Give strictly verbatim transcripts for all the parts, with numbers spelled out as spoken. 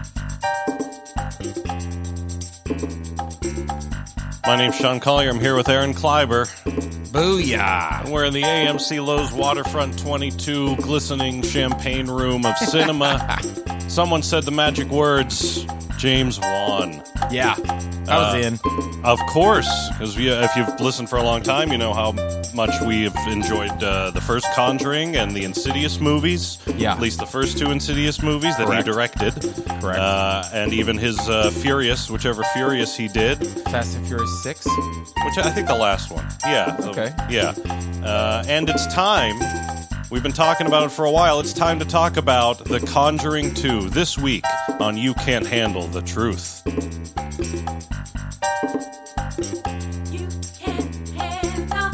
My name's Sean Collier. I'm here with Aaron Kleiber. Booyah! And we're in the A M C Lowe's Waterfront twenty-two glistening champagne room of cinema. Someone said the magic words, James Wan. Yeah, I was Uh, in. Of course, because if you've listened for a long time, you know how much we have enjoyed uh, the first Conjuring and the Insidious movies. Yeah. At least the first two Insidious movies that Correct. he directed. Correct. Uh, and even his uh, Furious, whichever Furious he did. Fast and Furious six? Which I think the last one. Yeah. the- Okay. Yeah. Uh, and it's time. We've been talking about it for a while. It's time to talk about The Conjuring two this week on You Can't Handle the Truth. You can't handle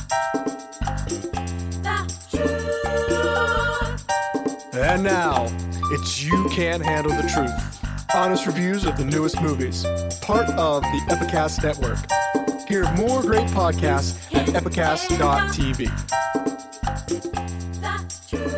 the truth. And now, it's You Can't Handle the Truth. Honest reviews of the newest movies. Part of the Epicast Network. Hear more great podcasts at epicast dot t v. The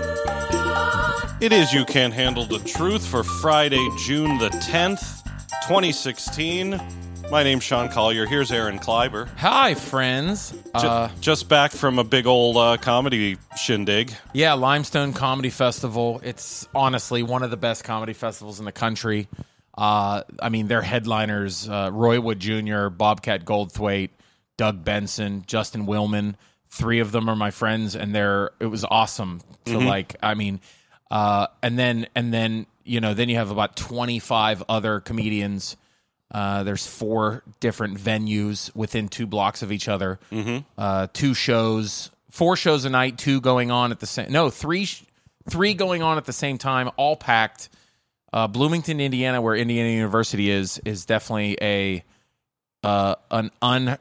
truth. It is You Can't Handle the Truth for Friday, June the tenth, twenty sixteen. My name's Sean Collier. Here's Aaron Kleiber. Hi, friends. Ju- Uh, just back from a big old uh, comedy shindig. yeah, Limestone Comedy Festival. It's honestly one of the best comedy festivals in the country. Uh, I mean, their headliners, uh, Roy Wood Junior, Bobcat Goldthwait, Doug Benson, Justin Willman. Three of them are my friends, and they're it was awesome. So, like, I mean, uh, and then and then you know, then you have about twenty-five other comedians. Uh, there's four different venues within two blocks of each other. Mm-hmm. Uh, two shows, four shows a night, two going on at the same. No, three, sh- three going on at the same time, all packed. Uh, Bloomington, Indiana, where Indiana University is, is definitely a uh, an un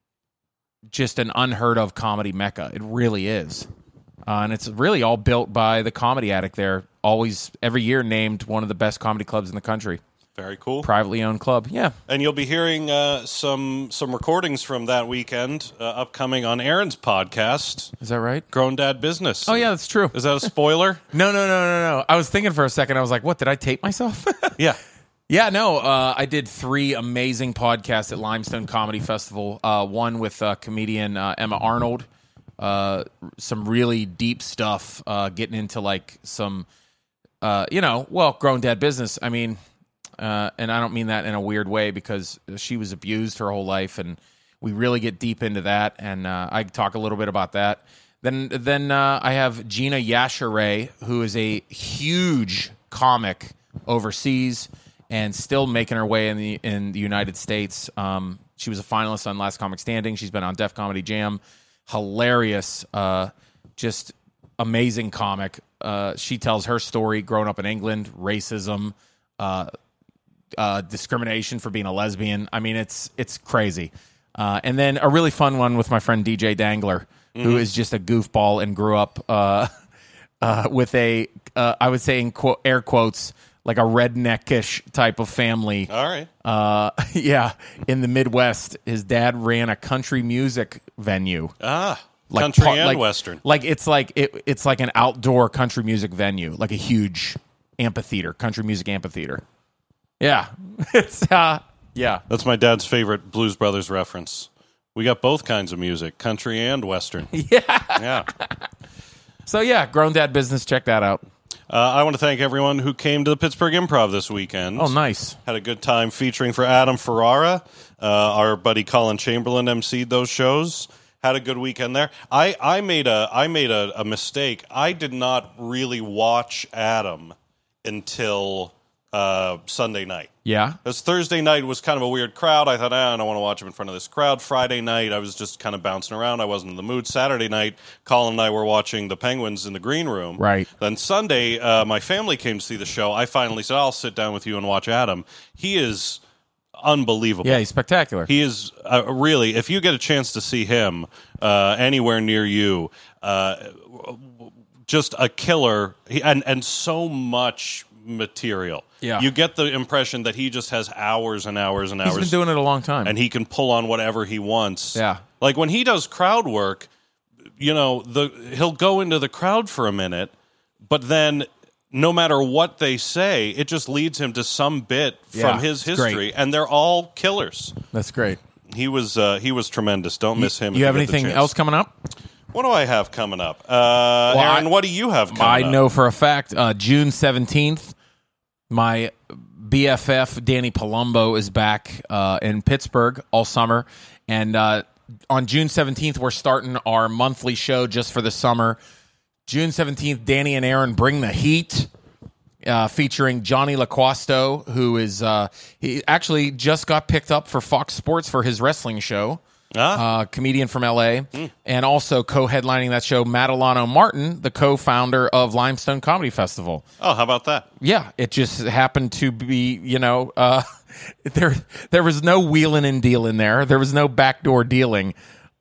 just an unheard of comedy mecca. It really is, uh, and it's really all built by the Comedy Attic. There, always every year named one of the best comedy clubs in the country. Very cool. Privately owned club, yeah. And you'll be hearing uh, some some recordings from that weekend uh, upcoming on Aaron's podcast, Is that right? Grown Dad Business. Oh yeah, that's true. Is that a spoiler? No, no, no, no, no. I was thinking for a second. I was like, "What? Did I tape myself?" Yeah. Yeah, no. Uh, I did three amazing podcasts at Limestone Comedy Festival. Uh, one with uh, comedian uh, Emma Arnold. Uh, some really deep stuff. Uh, getting into like some, uh, you know, well, grown dad business. I mean, uh, and I don't mean that in a weird way because she was abused her whole life, and we really get deep into that. And uh, I talk a little bit about that. Then, then uh, I have Gina Yashere, who is a huge comic overseas and still making her way in the in the United States. Um, she was a finalist on Last Comic Standing. She's been on Def Comedy Jam. Hilarious, uh, just amazing comic. Uh, she tells her story growing up in England, racism, uh, uh, discrimination for being a lesbian. I mean, it's it's crazy. Uh, and then a really fun one with my friend D J Dangler, who is just a goofball and grew up uh, uh, with a, uh, I would say in quote, air quotes, like a redneckish type of family. All right. Uh, yeah, in the Midwest, his dad ran a country music venue. Ah, Like country par- and like- western. Like it's like it, it's like an outdoor country music venue, like a huge amphitheater, country music amphitheater. Yeah, it's uh, yeah. That's my dad's favorite Blues Brothers reference. We got both kinds of music, country and western. Yeah. Yeah. So yeah, Grown Dad Business. Check that out. Uh, I want to thank everyone who came to the Pittsburgh Improv this weekend. Oh, nice. Had a good time featuring for Adam Ferrara. Uh, our buddy Colin Chamberlain emceed those shows. Had a good weekend there. I, I made a I made a, a mistake. I did not really watch Adam until uh, Sunday night. Yeah. Because Thursday night was kind of a weird crowd. I thought, ah, I don't want to watch him in front of this crowd. Friday night, I was just kind of bouncing around. I wasn't in the mood. Saturday night, Colin and I were watching the Penguins in the green room. Right. Then Sunday, uh, my family came to see the show. I finally said, I'll sit down with you and watch Adam. He is unbelievable. Yeah, he's spectacular. He is uh, really, if you get a chance to see him uh, anywhere near you, uh, just a killer, he, and, and so much material. Yeah. You get the impression that he just has hours and hours and He's hours. been doing it a long time. And he can pull on whatever he wants. Yeah. Like when he does crowd work, you know, the he'll go into the crowd for a minute, but then no matter what they say, it just leads him to some bit Yeah, from his it's great. history, and they're all killers. That's great. He was uh, he was tremendous. Don't miss him. if You have get the anything chance. else coming up? What do I have coming up? Uh, Aaron, I- what do you have coming I up? know for a fact, uh, June seventeenth, my B F F, Danny Palumbo, is back uh, in Pittsburgh all summer. And uh, on June seventeenth, we're starting our monthly show just for the summer. June seventeenth, Danny and Aaron Bring the Heat, uh, featuring Johnny LaQuasto, who is uh, he actually just got picked up for Fox Sports for his wrestling show. Ah. Uh, comedian from L A, and also co-headlining that show, Madelano Martin, the co-founder of Limestone Comedy Festival. Oh, how about that? Yeah, it just happened to be, you know, uh, there there was no wheeling and dealing there. There was no backdoor dealing,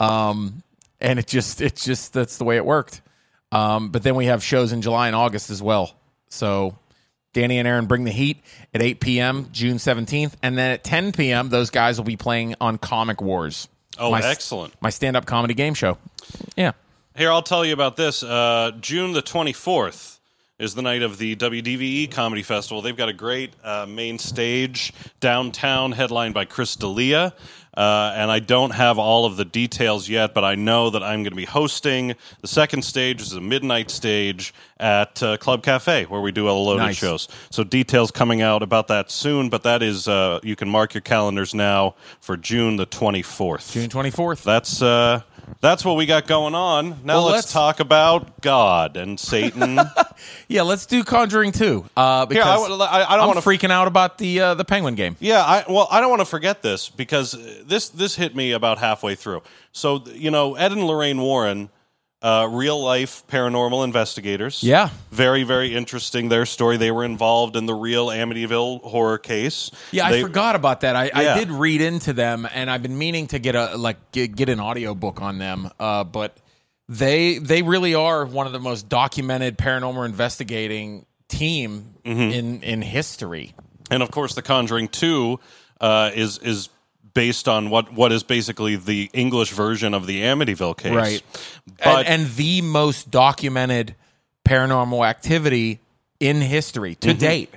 um, and it just it just that's the way it worked. Um, but then we have shows in July and August as well. So Danny and Aaron Bring the Heat at eight p.m. June seventeenth, and then at ten p.m. those guys will be playing on Comic Wars. Oh, My- excellent. My stand-up comedy game show. Yeah. Here, I'll tell you about this. Uh, June the twenty-fourth is the night of the W D V E Comedy Festival. They've got a great uh, main stage downtown headlined by Chris D'Elia. Uh, and I don't have all of the details yet, but I know that I'm going to be hosting the second stage, which is a midnight stage at uh, Club Cafe, where we do all the loaded Nice. shows. So details coming out about that soon, but that is, uh, you can mark your calendars now for June the twenty-fourth. June twenty-fourth. That's uh, that's what we got going on. Now Well, let's, let's- talk about God and Satan. Yeah, let's do Conjuring two. Uh, because Here, I, would- I, I don't I'm want to. freaking out about the uh, the Penguin game. Yeah, I, well, I don't want to forget this because this this hit me about halfway through. So you know, Ed and Lorraine Warren, uh, real life paranormal investigators. Yeah. very very interesting. Their story. They were involved in the real Amityville horror case. Yeah, They- I forgot about that. I, Yeah. I did read into them, and I've been meaning to get a like get, get an audio book on them. Uh, but they they really are one of the most documented paranormal investigating team Mm-hmm. in in history. And of course, The Conjuring Two uh, is is based on what what is basically the English version of the Amityville case. Right. But and, and the most documented paranormal activity in history Mm-hmm. to date.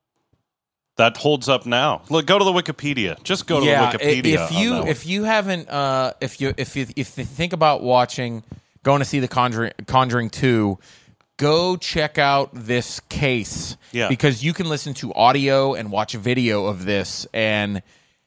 that holds up now. Look, go to the Wikipedia. Just go to yeah, the Wikipedia. if you on that if you haven't uh, if you if you if you think about watching going to see the Conjuring Conjuring two, go check out this case. Yeah. Because you can listen to audio and watch a video of this, and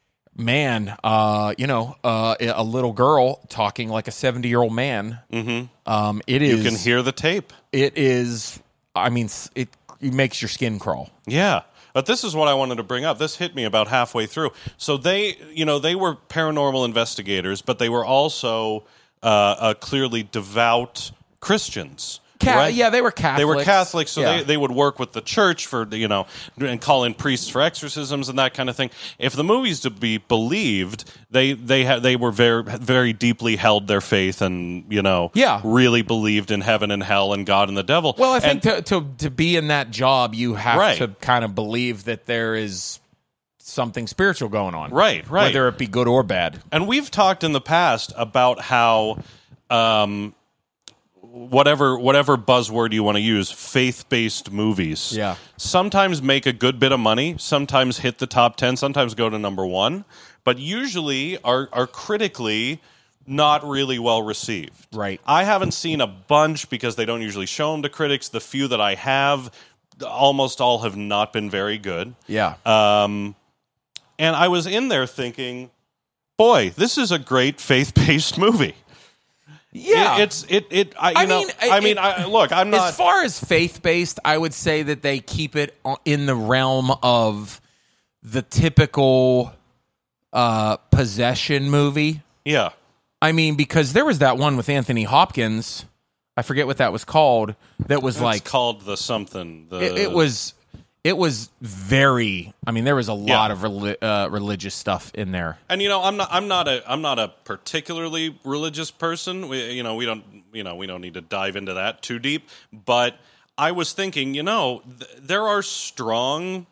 man, uh, you know, uh, a little girl talking like a seventy year old man. Mm-hmm. Um, it is. you can hear the tape. It is. I mean, it, it makes your skin crawl. Yeah. But this is what I wanted to bring up. This hit me about halfway through. So they, you know, they were paranormal investigators, but they were also uh, uh, clearly devout Christians. Ca- right? Yeah, they were Catholics. They were Catholics, so Yeah. they, they would work with the church for, you know, and call in priests for exorcisms and that kind of thing. If the movie's to be believed, they they ha- they were very very deeply held their faith and, you know, Yeah. really believed in heaven and hell and God and the devil. Well, I think And- to, to to be in that job, you have Right. to kind of believe that there is something spiritual going on, Right, right. Whether it be good or bad. And we've talked in the past about how, um, whatever whatever buzzword you want to use, faith-based movies, Yeah. sometimes make a good bit of money, sometimes hit the top ten, sometimes go to number one, but usually are are critically not really well received. Right. I haven't seen a bunch because they don't usually show them to critics. The few that I have, almost all have not been very good. Yeah, Um, and I was in there thinking, boy, this is a great faith-based movie. yeah. It, it's it it. I, you I know, mean, I it- mean, I, look, I'm not. as far as faith based, I would say that they keep it o- in the realm of the typical uh, possession movie. yeah, I mean, because there was that one with Anthony Hopkins. I forget what that was called. That was it's like called the something. The it, it was. It was very. I mean, there was a Yeah. lot of reli- uh, religious stuff in there. And you know, I'm not. I'm not a. I'm not a particularly religious person. We, you know, we don't. You know, we don't need to dive into that too deep. But I was thinking, you know, th- there are strong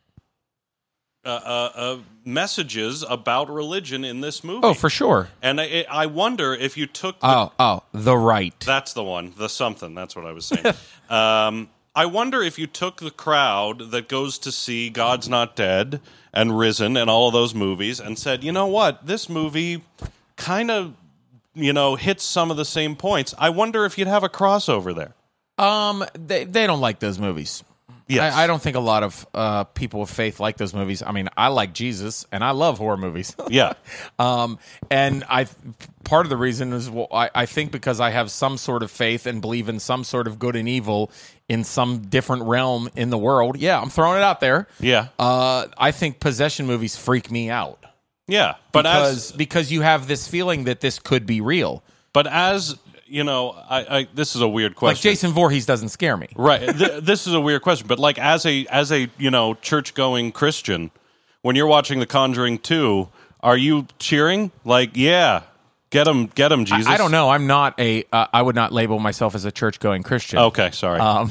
uh, uh, uh, messages about religion in this movie. Oh, for sure. And I, I wonder if you took. The, Oh, oh, the right. That's the one. The something. That's what I was saying. um, I wonder if you took the crowd that goes to see God's Not Dead and Risen and all of those movies and said, you know what, this movie kind of, you know, hits some of the same points. I wonder if you'd have a crossover there. Um, they they don't like those movies. Yes. I, I don't think a lot of uh, people of faith like those movies. I mean, I like Jesus, and I love horror movies. Yeah. Um, and I, part of the reason is, well, I, I think because I have some sort of faith and believe in some sort of good and evil in some different realm in the world. Yeah, I'm throwing it out there. Yeah. Uh, I think possession movies freak me out Yeah. But because as because you have this feeling that this could be real. but as you know, I, I this is a weird Like question. Jason Voorhees doesn't scare me. Right. Th- this is a weird question, but like as a as a, you know, church-going Christian, when you're watching The Conjuring two, are you cheering? Like, yeah, get him, get him, Jesus. I, I don't know. I'm not a. Uh, I would not label myself as a church-going Christian. Okay, sorry. Um,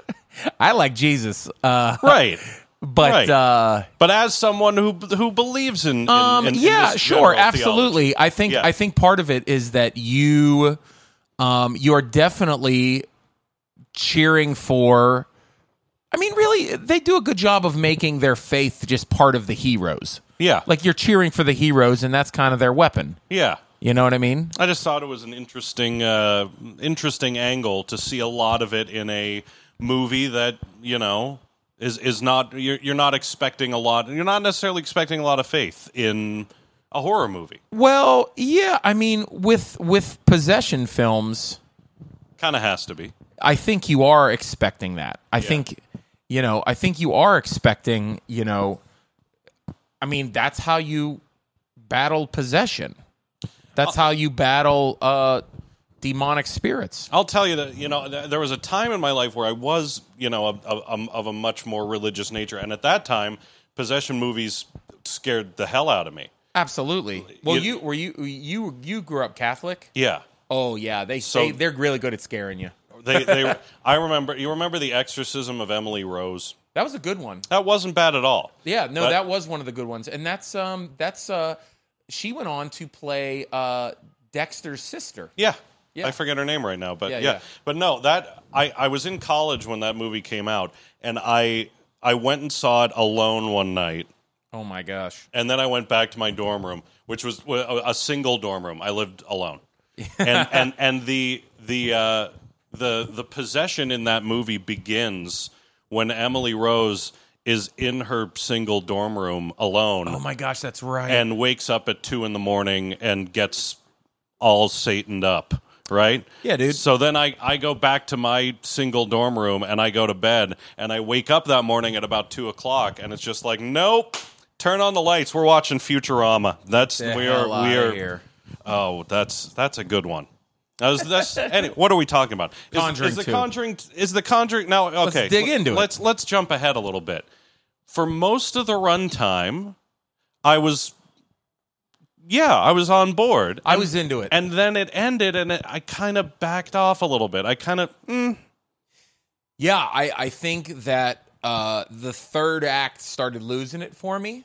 I like Jesus, uh, right. but Right. uh, But as someone who who believes in, in, um, in, in yeah, this sure, general absolutely. theology. I think Yeah. I think part of it is that you, um, you are definitely cheering for. I mean, really, they do a good job of making their faith just part of the heroes. Yeah. Like you're cheering for the heroes, and that's kind of their weapon. Yeah. You know what I mean? I just thought it was an interesting, uh, interesting angle to see a lot of it in a movie that, you know, is is not you're, you're not expecting a lot. You're not necessarily expecting a lot of faith in a horror movie. Well, yeah. I mean, with with possession films, Kind of has to be. I think you are expecting that. I think, you know, I think you are expecting, you know, I mean, that's how you battle possession. That's how you battle uh, demonic spirits. I'll tell you that, you know, th- there was a time in my life where I was, you know, a, a, a, of a much more religious nature, and at that time, possession movies scared the hell out of me. Absolutely. Well, You- you were you you you grew up Catholic? Yeah. Oh yeah, they So- they they're really good at scaring you. They, they, I remember. You remember the Exorcism of Emily Rose? That was a good one. That wasn't bad at all. Yeah, no, But- that was one of the good ones, and that's um that's uh she went on to play uh Dexter's sister. Yeah. Yeah. I forget her name right now, but Yeah, yeah, yeah. But no, that I, I was in college when that movie came out, and I I went and saw it alone one night, Oh my gosh. and then I went back to my dorm room, which was a, a single dorm room. I lived alone, and and and the the uh, the the possession in that movie begins when Emily Rose is in her single dorm room alone. Oh my gosh, that's right. And wakes up at two in the morning and gets all Sataned up, right? Yeah, dude. So then I, I go back to my single dorm room and I go to bed and I wake up that morning at about two o'clock and it's just like, nope, turn on the lights. We're watching Futurama. That's The we hell are we outta are. here. Oh, that's that's a good one. That was, that's anyway, what are we talking about? Is, Conjuring is the two. Conjuring is the Conjuring now? Okay, dig into it. Let's let's jump ahead a little bit. For most of the runtime, I was, yeah, I was on board. I And- was into it. and then it ended, and it, I kind of backed off a little bit. I kind of, mm, Yeah, I, I think that uh, the third act started losing it for me.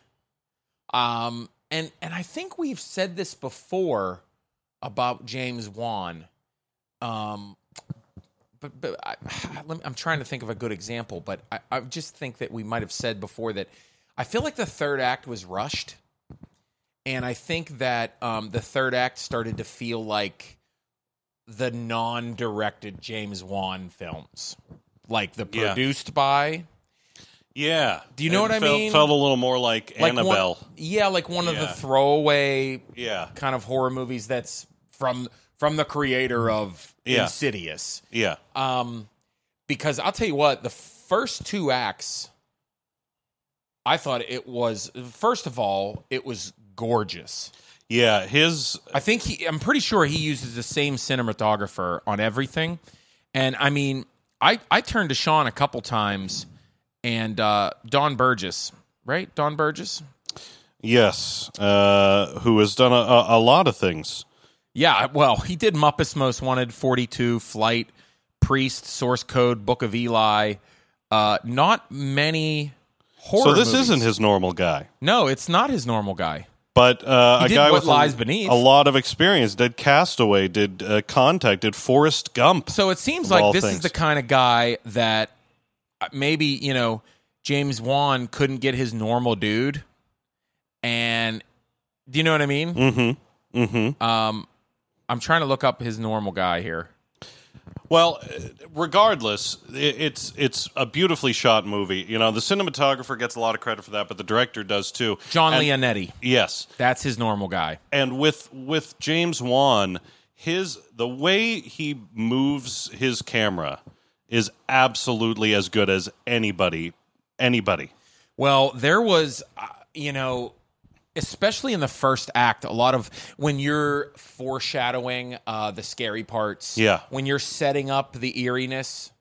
Um, and and I think we've said this before about James Wan. Um, but but I, let me, I'm trying to think of a good example, but I, I just think that we might have said before that I feel like the third act was rushed. And I think that um, the third act started to feel like the non-directed James Wan films, like the Yeah. produced by. yeah. Do you know It what I felt, mean? Felt a little more like, Like Annabelle. One, yeah, like one of the Yeah. throwaway Yeah, kind of horror movies that's from from the creator of Yeah. Insidious. yeah, Um, because I'll tell you what, the first two acts, I thought it was, first of all, it was gorgeous. yeah. His I think he, I'm pretty sure he uses the same cinematographer on everything. And I mean, I, I turned to Sean a couple times and uh, Don Burgess, right? Don Burgess? yes, uh, who has done a, a, a lot of things. Yeah, well, he did Muppets Most Wanted, forty-two, Flight, Priest, Source Code, Book of Eli. Uh, not many horror So this movies. isn't his normal guy. No, it's not his normal guy. But uh, He a did guy What with Lies a, Beneath. a lot of experience. Did Castaway, did uh, Contact, did Forrest Gump. So it seems Of all like this is things. the kind of guy that maybe, you know, James Wan couldn't get his normal dude. And do you know what I mean? Mm-hmm. Mm-hmm. Um, I'm trying to look up his normal guy here. Well, regardless, it's it's a beautifully shot movie. You know, the cinematographer gets a lot of credit for that, but the director does too. John And- Leonetti. Yes. That's his normal guy. And with with James Wan, his the way he moves his camera is absolutely as good as anybody anybody. Well, there was, uh, you know, especially in the first act, a lot of when you're foreshadowing uh, the scary parts. Yeah. When you're setting up the eeriness.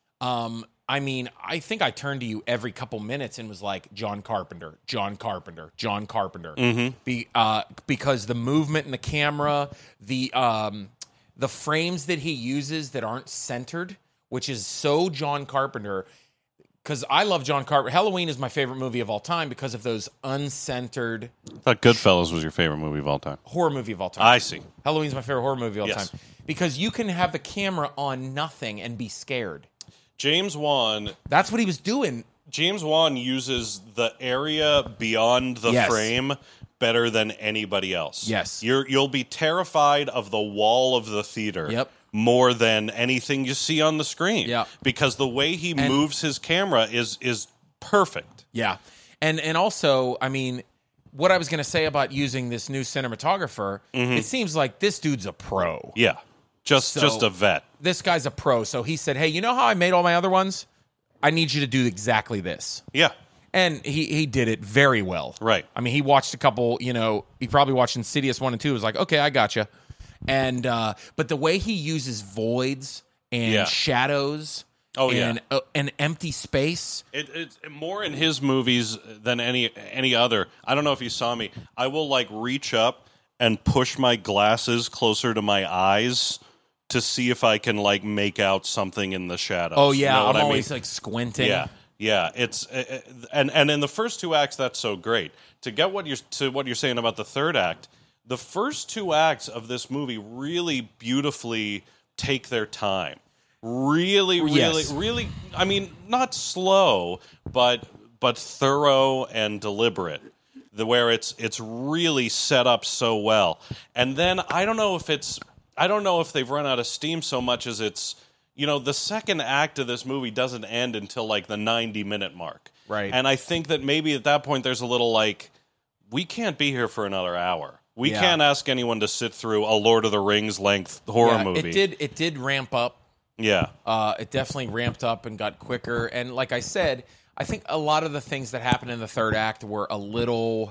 Um, I mean, I think I turned to you every couple minutes and was like, John Carpenter, John Carpenter, John Carpenter. Mm-hmm. Be, uh, because the movement in the camera, the um, the frames that he uses that aren't centered, which is so John Carpenter. Because I love John Carpenter. Halloween is my favorite movie of all time because of those uncentered I thought Goodfellas was your favorite movie of all time. horror movie of all time. I see. Halloween's my favorite horror movie of all Yes. time. Because you can have the camera on nothing and be scared. James Wan That's what he was doing. James Wan uses the area beyond the Yes. frame better than anybody else. Yes. You're you'll be terrified of the wall of the theater. Yep. More than anything you see on the screen. Yep. Because the way he And- moves his camera is is perfect. Yeah. And and also, I mean, what I was going to say about using this new cinematographer, it seems like this dude's a pro. Yeah. Just So- just a vet. This guy's a pro. So he said, hey, you know how I made all my other ones? I need you to do exactly this. Yeah. And he, he did it very well. Right. I mean, he watched a couple, you know, he probably watched Insidious one and two. He was like, okay, I gotcha. And, uh, but the way he uses voids and Yeah. shadows Oh, yeah. and uh, an empty space. It, it's more in his movies than any any other. I don't know if you saw me. I will like reach up and push my glasses closer to my eyes to see if I can like make out something in the shadows. Oh, yeah. You know what I'm I mean? always like squinting. Yeah, yeah. It's uh, uh, and and in the first two acts, that's so great. To get what you're to what you're saying about the third act, the first two acts of this movie really beautifully take their time. Really, really, Yes. really. I mean, not slow, but but thorough and deliberate. The where it's it's really set up so well. And then I don't know if it's I don't know if they've run out of steam so much as it's. You know, the second act of this movie doesn't end until like the ninety minute mark. Right. And I think that maybe at that point there's a little like, we can't be here for another hour. We Yeah. can't ask anyone to sit through a Lord of the Rings length horror Yeah, movie. It did, it did ramp up. Yeah. Uh, it definitely ramped up and got quicker. And like I said, I think a lot of the things that happened in the third act were a little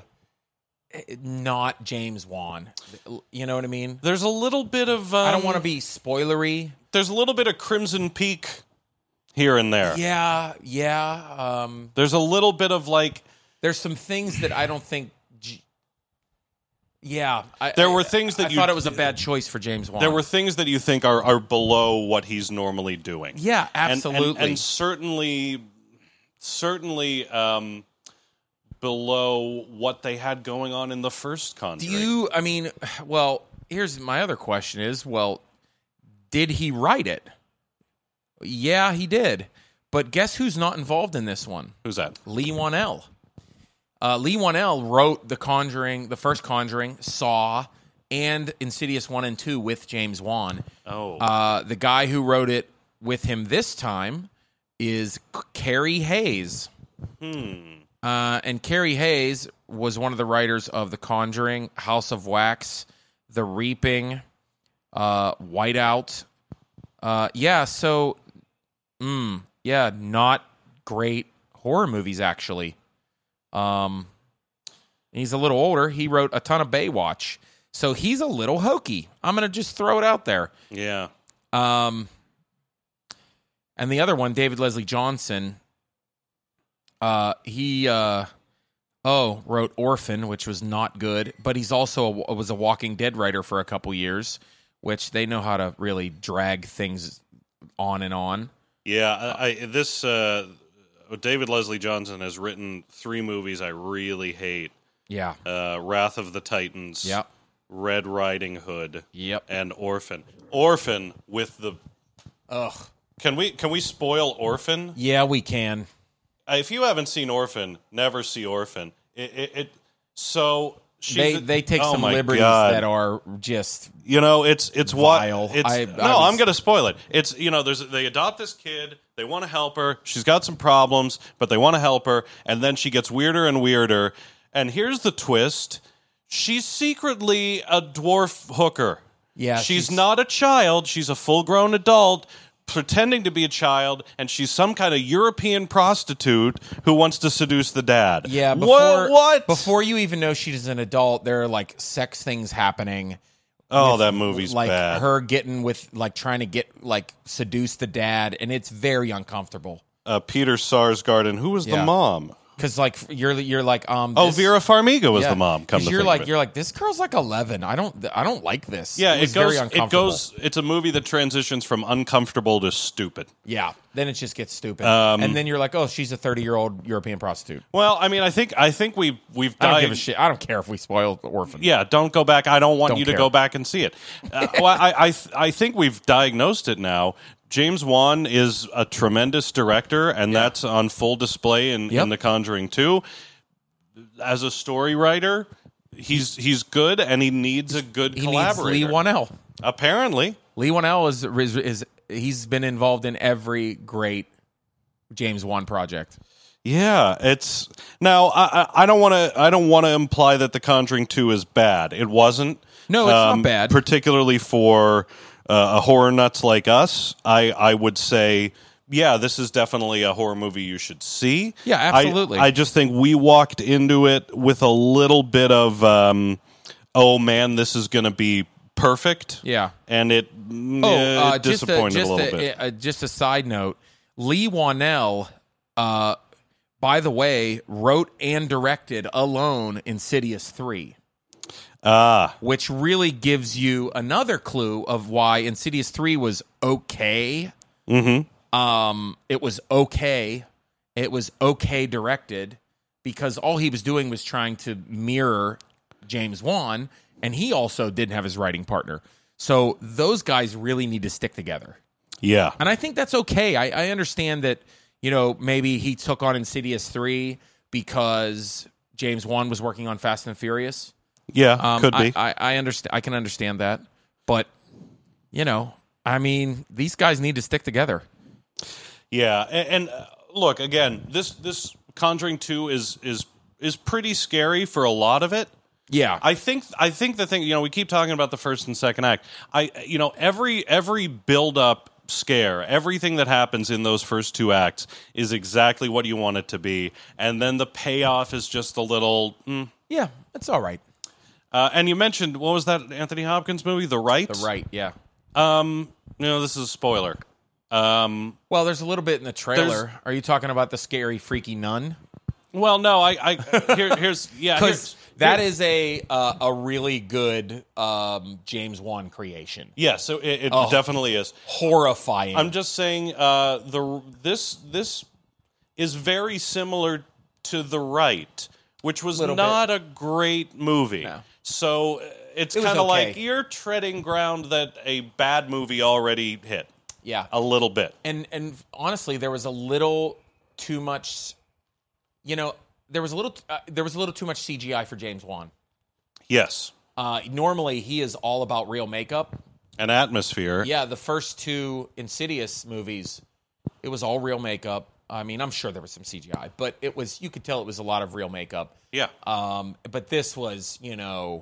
eh, not James Wan. You know what I mean? There's a little bit of. Um, I don't want to be spoilery. There's a little bit of Crimson Peak here and there. Yeah, yeah. Um, There's a little bit of like. there's some things that I don't think. G- yeah, I, There were I- things that I you- thought it was a bad choice for James Wan. There were things that you think are, are below what he's normally doing. yeah, And- and- absolutely. and, certainly, certainly um, below what they had going on in the first Do Conjuring. you? I mean, well, here's my other question: Is well, did he write it? Yeah, he did. But guess who's not involved in this one? Who's that? Lee Wanell. Uh, Lee Wanell wrote The Conjuring, the first Conjuring, Saw, and Insidious one and two with James Wan. Oh, Uh, the guy who wrote it with him this time is C- Carrie Hayes. hmm. Uh, and Carrie Hayes was one of the writers of The Conjuring, House of Wax, The Reaping, uh, Whiteout. Uh, yeah, so, mm, yeah, not great horror movies, actually. Um, he's a little older. He wrote a ton of Baywatch. So he's a little hokey. I'm going to just throw it out there. Yeah. Um, and the other one, David Leslie Johnson, uh, he uh, oh wrote Orphan, which was not good, but he's also a, was a Walking Dead writer for a couple years, which they know how to really drag things on and on. Yeah, I, I, this uh, David Leslie Johnson has written three movies I really hate. Yeah. Uh, Wrath of the Titans, Yep. Red Riding Hood, Yep. and Orphan. Orphan with the Ugh. Can we can we spoil Orphan? Yeah, we can. Uh, If you haven't seen Orphan, never see Orphan. It, it, it so she's They a- they take oh some my liberties God. that are just You know, it's it's Vile. what it's. I- I no, was- I'm going to spoil it. It's you know, there's they adopt this kid. They want to help her. She's got some problems, but they want to help her. And then she gets weirder and weirder. And here's the twist: she's secretly a dwarf hooker. Yeah, she's, she's- not a child. She's a full-grown adult pretending to be a child, and she's some kind of European prostitute who wants to seduce the dad. yeah. Before, what? What? Before you even know she's an adult, there are like sex things happening. oh, with, that movie's like bad. her getting with like trying to get like seduce the dad, and it's very uncomfortable uh, Peter Sarsgaard, and who was the Yeah. mom? because like you're you're like um Oh, this- Vera Farmiga was yeah, the mom. Come 'cause to you're think like of it. you're like this girl's like eleven. I don't I don't like this. Yeah, it, it, was goes. very It uncomfortable. goes. It's a movie that transitions from uncomfortable to stupid. Yeah, then it just gets stupid, Um, and then you're like, oh, she's a thirty year old European prostitute. Well, I mean, I think I think we we've I don't died. give a shit. I don't care if we spoil the Orphan. Yeah, don't go back. I don't want Don't you to care. go back and see it. Uh, well, I I, th- I think we've diagnosed it now. James Wan is a tremendous director, and Yeah. that's on full display in, Yep. in The Conjuring two. As a story writer, he's he's good, and he needs a good he needs collaborator. Lee Wanell. Apparently, Lee Wanell is, is is he's been involved in every great James Wan project. yeah. It's now. I I- I don't want to. I don't want to imply that The Conjuring two is bad. It wasn't. No, it's not bad. Particularly for uh, a horror nuts like us, I I would say. Yeah, this is definitely a horror movie you should see. Yeah, absolutely. I, I just think we walked into it with a little bit of, um, oh man, this is going to be perfect. Yeah. And it, Oh, eh, uh, just a, disappointed just a little a, bit. a- just a side note: Lee Wanell, uh, by the way, wrote and directed alone Insidious three. Ah, Which really gives you another clue of why Insidious three was okay. mm-hmm. Um, it was okay. It was okay directed because all he was doing was trying to mirror James Wan, and he also didn't have his writing partner. So those guys really need to stick together. Yeah. And I think that's okay. I, I understand that, you know, maybe he took on Insidious three because James Wan was working on Fast and Furious. Yeah, Um, could be. I, I, I understand. I can understand that, but you know, I mean, these guys need to stick together. Yeah, and, and uh, look again. This this Conjuring two is is is pretty scary for a lot of it. Yeah, I think I think the thing, you know, we keep talking about the first and second act. I you know every every build up scare, everything that happens in those first two acts is exactly what you want it to be, and then the payoff is just a little. Mm. yeah, it's all right. Uh, and you mentioned, what was that Anthony Hopkins movie, The Right? The right, yeah. Um, you know, this is a spoiler. Um, Well, there's a little bit in the trailer. There's- Are you talking about the scary, freaky nun? well, no, I, I here, here's yeah, Because here's- that here- is a uh, a really good um, James Wan creation. yeah. So it, it Oh. definitely is. Horrifying. I'm just saying, uh, the this this is very similar to The Right, which was Little not a great movie. No. So uh, it's It was kind of okay. like you're treading ground that a bad movie already hit yeah. a little bit. And and honestly, there was a little too much. You know, there was a little uh, there was a little too much C G I for James Wan. Yes, Uh, normally, he is all about real makeup. an atmosphere. Yeah, the first two Insidious movies, it was all real makeup. I mean, I'm sure there was some C G I, but it was you could tell it was a lot of real makeup. Yeah. Um, but this was, you know,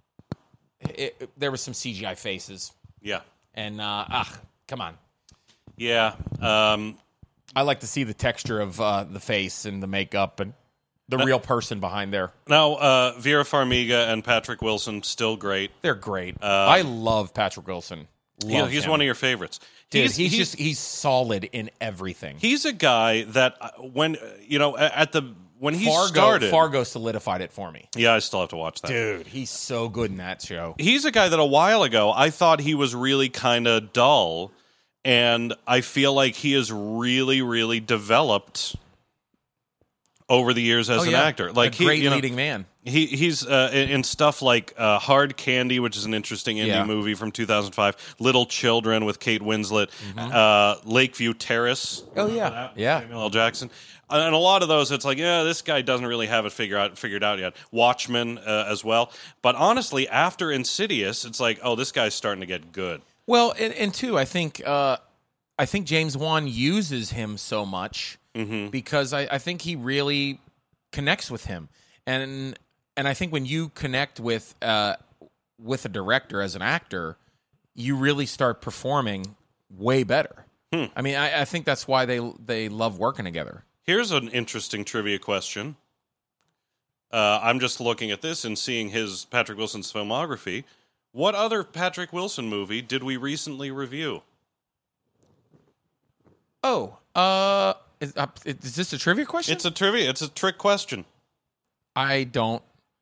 it, it- there was some C G I faces, Yeah. and uh, ah, come on. Yeah. Um, I like to see the texture of uh, the face and the makeup and the real person behind there. now, uh, Vera Farmiga and Patrick Wilson, still great. They're great. I love Patrick Wilson. He- Love he's him. one of your favorites. Dude, he's, just he's solid in everything. he's a guy that uh, when uh, you know a- at the when he Fargo, started. Fargo solidified it for me. Yeah, I still have to watch that. Dude, he's so good in that show. He's a guy that a while ago I thought he was really kind of dull, and I feel like he has really, really developed over the years as Oh, an yeah. actor. Like a he, great you know, leading man. He he's uh, in, in stuff like uh, Hard Candy, which is an interesting indie Yeah. movie from two thousand five. Little Children with Kate Winslet. Uh, Lakeview Terrace. Oh, yeah. Remember that? Yeah. Samuel L. Jackson. And a lot of those, it's like, yeah, this guy doesn't really have it figure out, figured out yet. Watchmen uh, as well. But honestly, after Insidious, it's like, oh, this guy's starting to get good. Well, and, and two, I think uh, I think James Wan uses him so much because I, I think he really connects with him, and and I think when you connect with uh, with a director as an actor, you really start performing way better. I mean, I, I think that's why they they love working together. Here's an interesting trivia question. Uh, I'm just looking at this and seeing his Patrick Wilson's filmography. What other Patrick Wilson movie did we recently review? Oh, uh, is, uh, is this a trivia question? It's a trivia. It's a trick question. I don't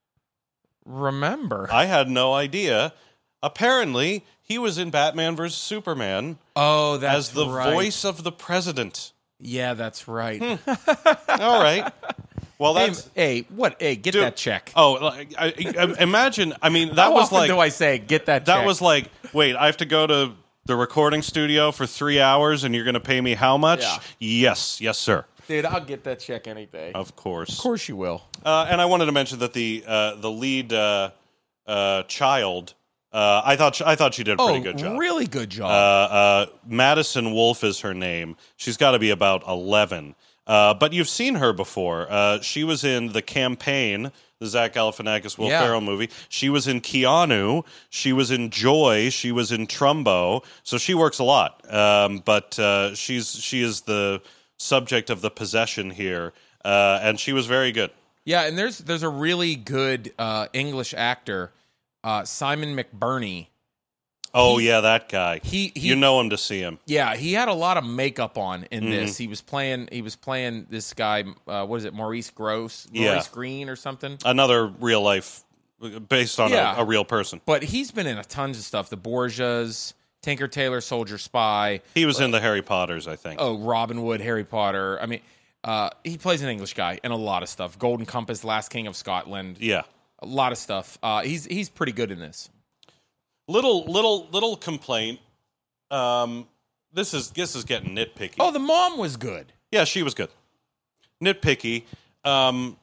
remember. I had no idea. Apparently, he was in Batman versus Superman oh, that's as the right. voice of the president. Yeah, that's right. All right. Well, Hey, that's hey, what? Hey, get Dude, that check. Oh, like, I, I, imagine. I mean, that How was often like do I say get that? that check? was like. Wait, I have to go to the recording studio for three hours, and you're going to pay me how much? Yeah. Yes, yes, sir. dude. I'll get that check any day. Of course. Of course you will. Uh, and I wanted to mention that the uh, the lead uh, uh, child. Uh, I thought I thought she did a pretty oh, good job. really good job. Uh, uh, Madison Wolfe is her name. She's got to be about eleven. Uh, but you've seen her before. Uh, she was in The Campaign, the Zach Galifianakis, Will Yeah. Ferrell movie. She was in Keanu. She was in Joy. She was in Trumbo. So she works a lot. Um, but uh, she's she is the subject of the possession here, uh, and she was very good. yeah, and there's there's a really good uh, English actor, uh, Simon McBurney. Oh He's- yeah, that guy. he- he- you know him to see him. Yeah, he had a lot of makeup on in Mm-hmm. this. He was playing. He was playing this guy. Uh, what is it? Maurice Gross, Yeah. Maurice Green, or something. Another real life, based on Yeah. a, a real person. But he's been in a tons of stuff. The Borgias, Tinker Tailor Soldier Spy. He was in the Harry Potters, I think. Oh, Robin Hood, Harry Potter. I mean, uh, he plays an English guy in a lot of stuff. Golden Compass, Last King of Scotland. Yeah. A lot of stuff. Uh, he's he's pretty good in this. Little little little complaint. Um, this is this is getting nitpicky. Oh, the mom was good. Yeah, she was good. Nitpicky. Um,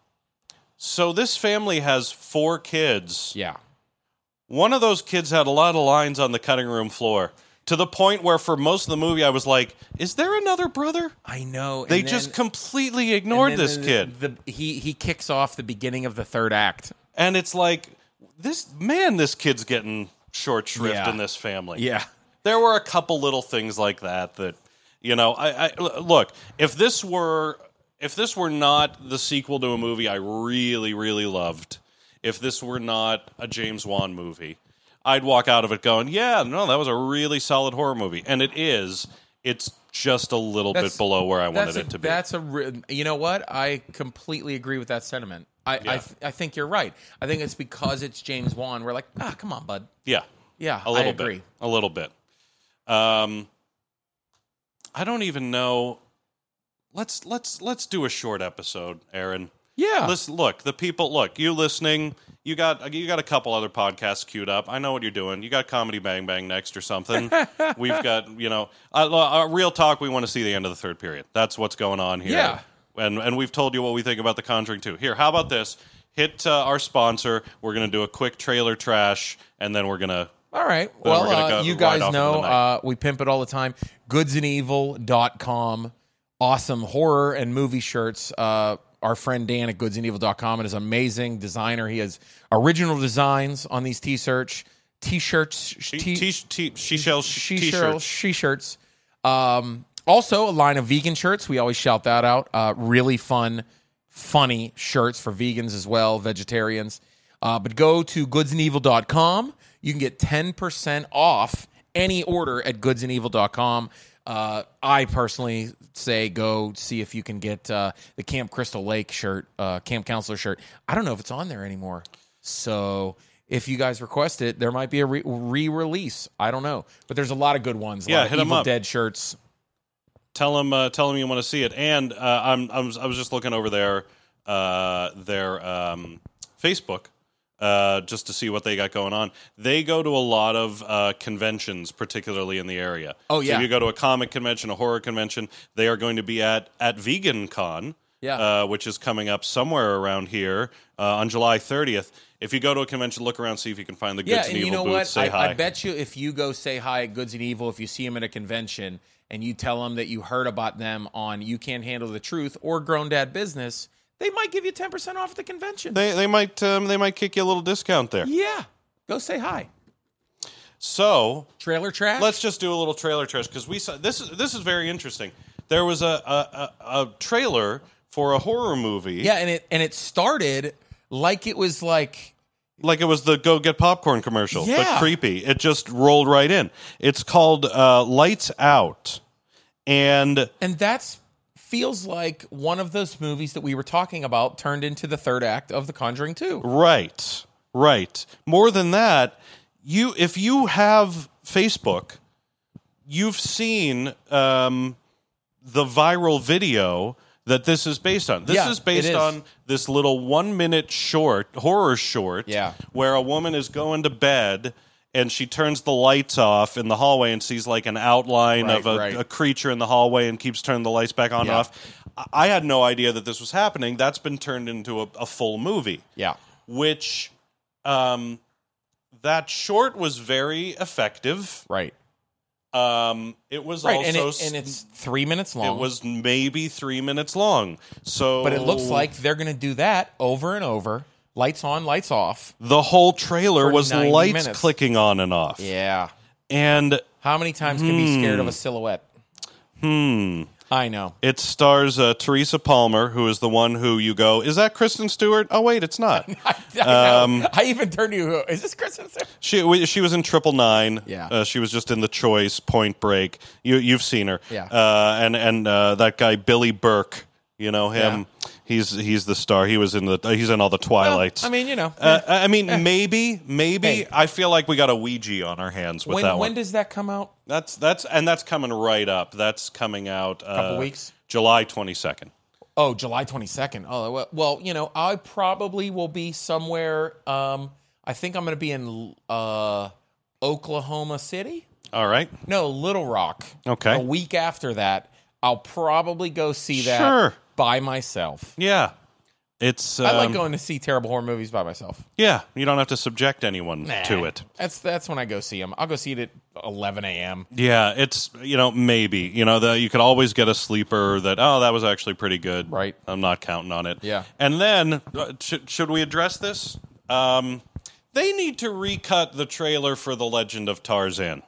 so this family has four kids. Yeah. One of those kids had a lot of lines on the cutting room floor, to the point where for most of the movie I was like, "Is there another brother?" I know. They and just then- completely and ignored then this the- kid, The, he he kicks off the beginning of the third act. and it's like, this man, this kid's getting short shrift Yeah. in this family. Yeah. There were a couple little things like that that, you know, I, I look, if this were if this were not the sequel to a movie I really really loved, if this were not a James Wan movie, I'd walk out of it going, yeah, no, that was a really solid horror movie, and it is. It's just a little That's- bit below where I wanted That's a, it to be. That's a. re- You know what? I completely agree with that sentiment. I I, Yeah. th- I think you're right. I think it's because it's James Wan. We're like, ah, come on, bud. Yeah, Yeah, a little I agree. bit, a little bit. Um, I don't even know. Let's let's let's do a short episode, Aaron. Yeah. Listen, look, the people. Look, you listening. You got you got a couple other podcasts queued up. I know what you're doing. You got Comedy Bang Bang next or something. We've got you know, uh, uh, real talk. We want to see the end of the third period. That's what's going on here. Yeah. And and we've told you what we think about The Conjuring two. Here, how about this? Hit uh, our sponsor. We're going to do a quick trailer trash, and then we're going to. All right. Then Well, we're gonna uh, go you right guys off into know the night. uh, we pimp it all the time. goods and evil dot com. Awesome horror and movie shirts. Uh, our friend Dan at goods and evil dot com is an amazing designer. He has original designs on these t-shirts. T-shirts. T- t- t- she shells she t-shirts. she shirts. Um, also, a line of vegan shirts. We always shout that out. Uh, really fun, funny shirts for vegans as well, vegetarians. Uh, but go to goods and evil dot com. You can get ten percent off any order at goods and evil dot com. Uh, I personally say go see if you can get uh, the Camp Crystal Lake shirt, uh, Camp Counselor shirt. I don't know if it's on there anymore. So if you guys request it, there might be a re- re-release. I don't know. But there's a lot of good ones. A Yeah, lot of hit 'em Evil up. Dead shirts. Tell them, uh, tell them you want to see it. And uh, I'm, I was, I was just looking over there. uh, their um, Facebook uh, just to see what they got going on. They go to a lot of uh, conventions, particularly in the area. Oh, So yeah. if you go to a comic convention, a horror convention, they are going to be at, at Vegan Con, Yeah. uh, which is coming up somewhere around here uh, on July thirtieth. If you go to a convention, look around, see if you can find the Goods Yeah, and and Evil you know booth, what? say I, hi. I bet you if you go say hi at Goods and Evil, if you see them at a convention and you tell them that you heard about them on You Can't Handle the Truth or Grown Dad Business, they might give you ten percent off at the convention. They they might um, they might kick you a little discount there. Yeah. Go say hi. So Trailer trash? let's just do a little trailer trash because we saw this. Is this is very interesting. There was a a, a, a trailer for a horror movie. Yeah, and it and it started like it was like Like it was the Go Get Popcorn commercial, but Yeah. creepy. It just rolled right in. It's called uh, Lights Out, and and that's feels like one of those movies that we were talking about turned into the third act of The Conjuring two. right, right. More than that, you if you have Facebook, you've seen um, the viral video that this is based on. This Yeah, is it based is. on this little one minute short, horror short, Yeah. where a woman is going to bed and she turns the lights off in the hallway and sees like an outline Right, of a, right. a creature in the hallway and keeps turning the lights back on and Yeah. off. I I had no idea that this was happening. That's been turned into a, a full movie, Yeah. which um, that short was very effective. Right. Um, it was Right. also And, it, s- and it's three minutes long. it was maybe three minutes long. So, but it looks like they're going to do that over and over. Lights on, lights off. the whole trailer for was ninety lights minutes. clicking on and off. Yeah. And How many times can you be scared of a silhouette? hmm, I know. it stars uh, Teresa Palmer, who is the one who you go, is that Kristen Stewart? Oh wait, it's not. I, I, know. Um, I even turned to you. Is this Kristen Stewart? She we- she was in Triple Nine. Yeah. uh, she was just in The Choice, Point Break. You you've seen her. Yeah. uh, and and uh, that guy Billy Burke. You know him. He's he's the star. He was in the he's in all the Twilights. I mean, you know. Uh, I mean, maybe, maybe. Hey. I feel like we got a Ouija on our hands with when that when one. does that come out? That's that's and that's coming right up. That's coming out. Uh, Couple weeks? July twenty second. Oh, July twenty-second. Oh, well, well, you know, I probably will be somewhere. Um, I think I'm going to be in uh, Oklahoma City. All right. No, Little Rock. Okay. A week after that, I'll probably go see that Sure. by myself. Yeah. It's. Um, I like going to see terrible horror movies by myself. Yeah, you don't have to subject anyone to it. That's that's when I go see them. I'll go see it at eleven a.m. Yeah, it's you know maybe you know the, you could always get a sleeper that oh that was actually pretty good. Right. I'm not counting on it. Yeah. And then uh, should should we address this? Um, they need to recut the trailer for The Legend of Tarzan.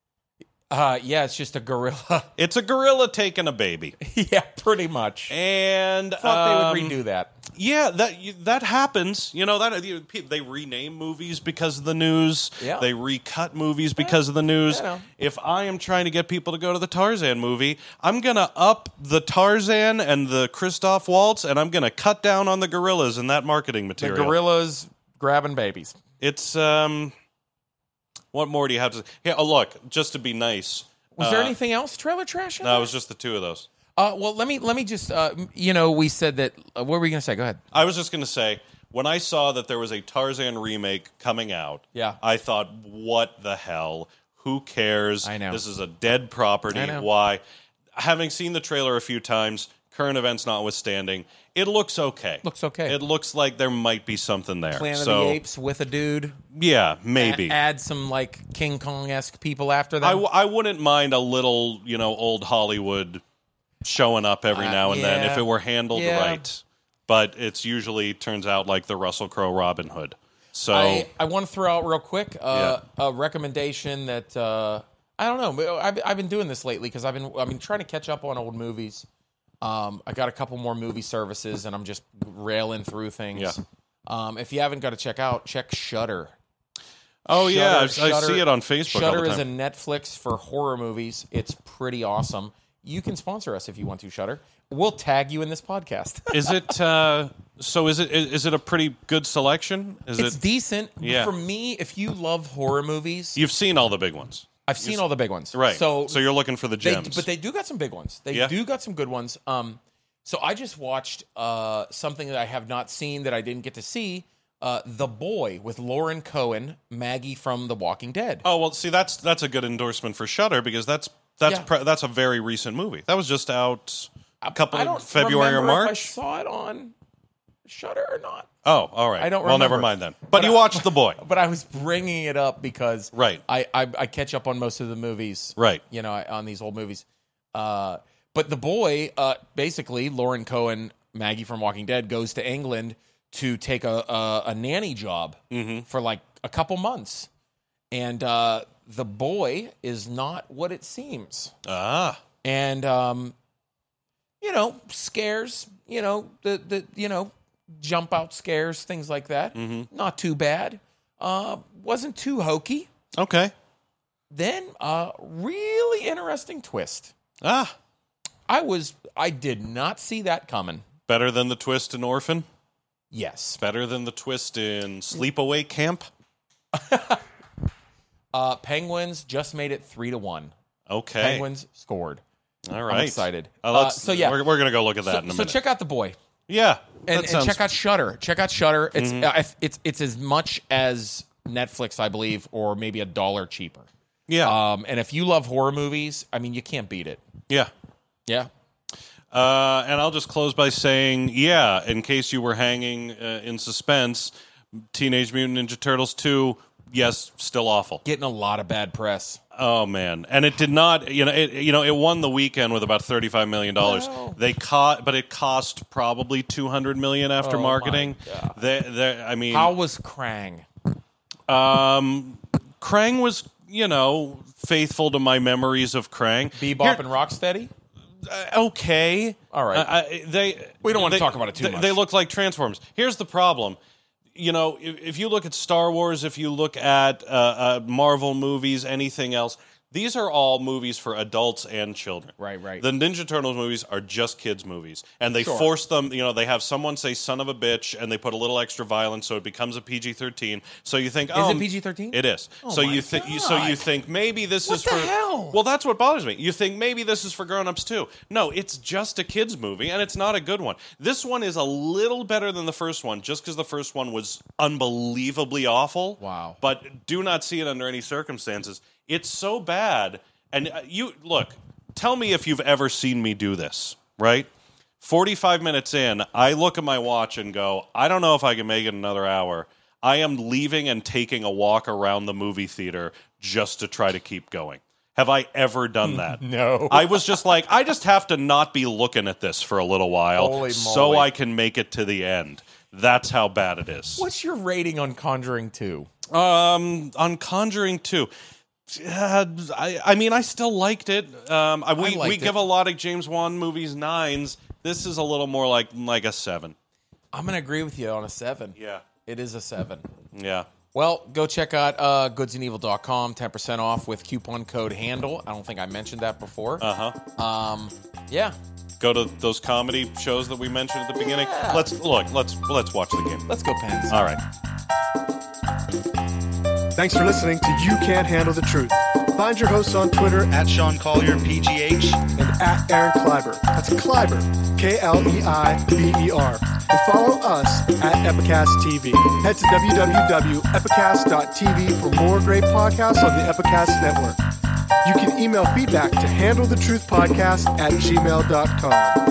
Uh, yeah, it's just a gorilla. It's a gorilla taking a baby, Yeah, pretty much. and Thought um, they would redo that. Yeah, that you- that happens. You know that you- pe- they rename movies because of the news. Yeah. They recut movies because of the news. I know. If I am trying to get people to go to the Tarzan movie, I'm gonna up the Tarzan and the Christoph Waltz, and I'm gonna cut down on the gorillas in that marketing The material. gorillas grabbing babies. It's um, what more do you have to? Yeah, oh look, just to be nice. Was there uh, anything else? Trailer trash? in No, it there? was just the two of those. Uh, well, let me let me just uh, you know, we said that. Uh, what were we going to say? Go ahead. I was just going to say, when I saw that there was a Tarzan remake coming out, Yeah. I thought, what the hell? Who cares? I know. This is a dead property. I know. Why? Having seen the trailer a few times, current events notwithstanding, it looks okay. Looks okay. It looks like there might be something there. Planet so, of the Apes with a dude. yeah, maybe. A- add some like King Kong esque people after them. I, w- I wouldn't mind a little, you know, old Hollywood showing up every Uh, now and then yeah. if it were handled Yeah. right. But it's usually turns out like the Russell Crowe Robin Hood. So I, I want to throw out real quick uh, a recommendation that uh, I don't know. but I've, I've been doing this lately because I've been I've been trying to catch up on old movies. Um, I got a couple more movie services and I'm just railing through things. Yeah. Um, if you haven't got to check out, check Shudder. Oh yeah, I, Shudder- I see it on Facebook all Shudder the is a time. Netflix for horror movies. It's pretty awesome. You can sponsor us if you want to, Shudder. We'll tag you in this podcast. Is it uh, so? Is it is it a pretty good selection? Is It's it? decent. Yeah. For me, if you love horror movies, You've seen all the big ones, I've seen all the big ones. right? So, so you're looking for the they, gems. but they do got some big ones. They Yeah. do got some good ones. Um, So I just watched uh, something that I have not seen that I didn't get to see. Uh, The Boy with Lauren Cohen, Maggie from The Walking Dead. Oh well, see that's that's a good endorsement for Shudder because that's that's Yeah. pre- that's a very recent movie. That was just out a couple I don't of February or remember if I March. saw it on Shudder or not. Oh, all right. I don't Well, never remember. mind then. But, But you I- watched The Boy, But I was bringing it up because Right. I, I, I catch up on most of the movies, right? you know, on these old movies. Uh, but The Boy, uh, basically, Lauren Cohen, Maggie from Walking Dead, goes to England to take a, a, a nanny job Mm-hmm. for like a couple months. And uh, The Boy is not what it seems. Ah, And, um, you know, scares, you know, the, the you know, jump out scares, things like that. Mm-hmm. Not too bad. Uh, wasn't too hokey. okay. Then a really interesting twist. Ah, I was I did not see that coming. better than the twist in Orphan. Yes. Better than the twist in Sleepaway Camp. Uh, Penguins just made it three to one. Okay. Penguins scored. All right. I'm excited. Uh, let's, Uh, so yeah, we're, we're gonna go look at that so, in a so minute. check out The Boy. yeah, And, that and sounds- check out Shudder. Check out Shudder. It's Mm-hmm. uh, if- it's it's as much as Netflix, I believe, or maybe a dollar cheaper. Yeah, Um, and if you love horror movies, I mean, you can't beat it. yeah. Yeah. Uh, and I'll just close by saying, yeah, in case you were hanging uh, in suspense, Teenage Mutant Ninja Turtles two, yes, still awful. Getting a lot of bad press. Oh man, and it did not. You know, it, you know, it won the weekend with about thirty-five million dollars. Wow. They caught, but it cost probably two hundred million after Oh, my marketing. God. They, they, I mean, How was Krang? um, Krang was, you know, faithful to my memories of Krang. Bebop Here- and Rocksteady? Uh, okay. All right. Uh, I, they. We don't want to they- talk about it too they, much. They look like Transformers. Here's the problem. You know, if, if you look at Star Wars, if you look at uh, uh, Marvel movies, anything else, these are all movies for adults and children. Right, right. The Ninja Turtles movies are just kids' movies. And they Sure. force them, you know, they have someone say son of a bitch and they put a little extra violence so it becomes a P G thirteen. So you think, oh. it P G thirteen? It is. Oh so my you think so you God. think maybe this What is the for hell? Well, that's what bothers me. You think maybe this is for grown-ups too. No, it's just a kids movie and it's not a good one. This one is a little better than the first one just cuz the first one was unbelievably awful. Wow. But do not see it under any circumstances. It's so bad. And uh, you look, tell me if you've ever seen me do this, right? forty-five minutes in, I look at my watch and go, I don't know if I can make it another hour. I am leaving and taking a walk around the movie theater just to try to keep going. Have I ever done that? No. I was just like, I just have to not be looking at this for a little while Holy so moly. I can make it to the end. That's how bad it is. What's your rating on Conjuring two? Um, on Conjuring two, uh, I, I mean, I still liked it. Um, I, we I liked we it. give a lot of James Wan movies nines. This is a little more like like a seven. I'm going to agree with you on a seven. Yeah, It is a seven. yeah. Well, go check out uh, goods and evil dot com, ten percent off with coupon code HANDLE. I don't think I mentioned that before. Uh huh. Um, yeah. Go to those comedy shows that we mentioned at the beginning. Yeah. Let's look. Let's let's watch the game. Let's go, Pens. All right. Thanks for listening to You Can't Handle the Truth. Find your hosts on Twitter at At Sean Collier, P G H. and at Aaron Kleiber. That's Kleiber, K L E I B E R. And follow us at Epicast T V. Head to w w w dot epicast dot t v for more great podcasts on the Epicast Network. You can email feedback to handlethetruthpodcast at gmail dot com.